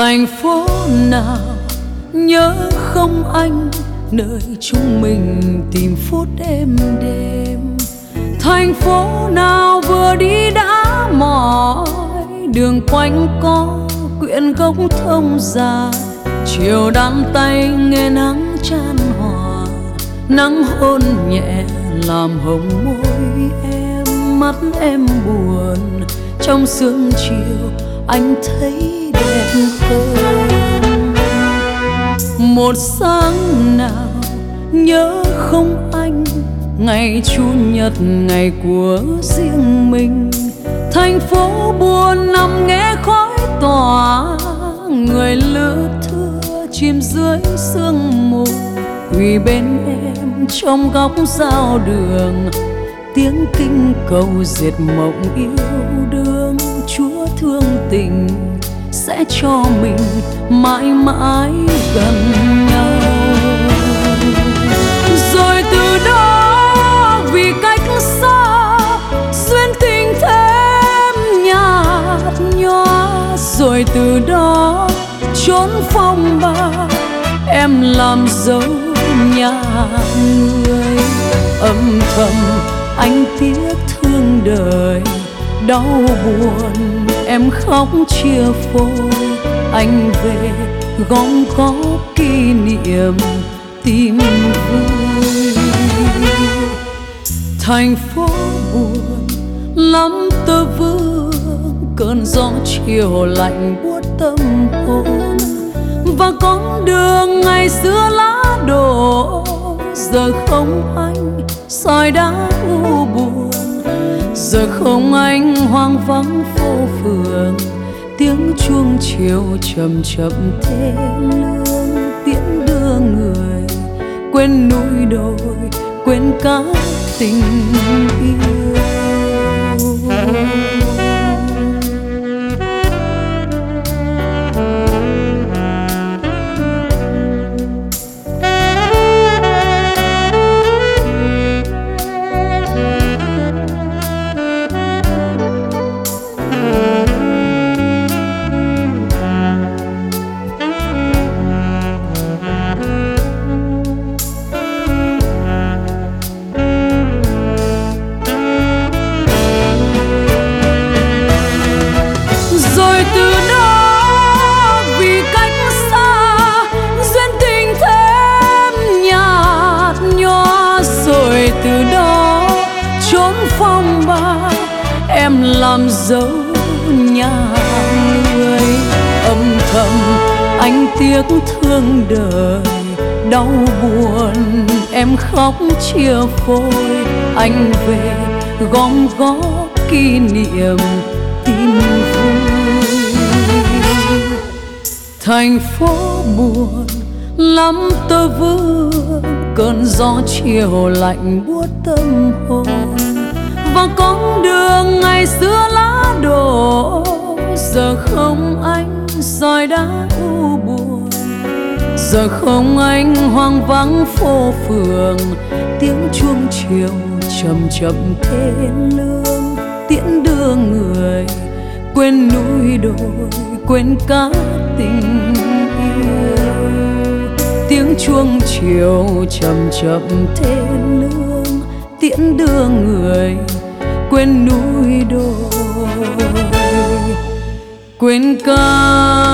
Thành phố nào nhớ không anh, nơi chúng mình tìm phút êm đêm. Thành phố nào vừa đi đã mỏi, đường quanh co quyện gốc thông dài. Chiều đan tay nghe nắng chan hòa, nắng hôn nhẹ làm hồng môi em. Mắt em buồn trong sương chiều, anh thấy đẹp hơn. Một sáng nào nhớ không anh, ngày chủ nhật ngày của riêng mình. Thành phố buồn nằm nghe khói tỏa, người lữ thưa chìm dưới sương mù. Quỳ bên em trong góc giao đường, tiếng kinh cầu diệt mộng yêu đương. Chúa thương tình sẽ cho mình mãi mãi gần nhau. Rồi từ đó vì cách xa, duyên tình thêm nhạt nhòa. Rồi từ đó trốn phong ba, em làm dấu nhà người. Âm thầm anh tiếc thương đời, đau buồn em khóc chia phôi. Anh về gom góp kỷ niệm tìm vui. Thành phố buồn lắm tơ vương, cơn gió chiều lạnh buốt tâm hồn. Và con đường ngày xưa lá đổ, giờ không anh soi đá u buồn. Giờ không anh hoang vắng phố phường, tiếng chuông chiều chậm chậm thê lương. Tiễn đưa người quên núi đồi, quên cả tình yêu. Từ đó trốn phong ba, em làm dấu nhà người. Âm thầm anh tiếc thương đời, đau buồn em khóc chia phôi. Anh về gom góp kỷ niệm tìm vui. Thành phố buồn lắm tơ vương, cơn gió chiều lạnh buốt tâm hồn. Và con đường ngày xưa lá đổ, giờ không anh soi đá u buồn. Giờ không anh hoang vắng phố phường, tiếng chuông chiều chậm chậm thê lương. Tiễn đưa người quên núi đồi, quên cả tình yêu. Tiếng chuông chiều chậm chậm thê lương, tiễn đưa người quên núi đồi, quên cả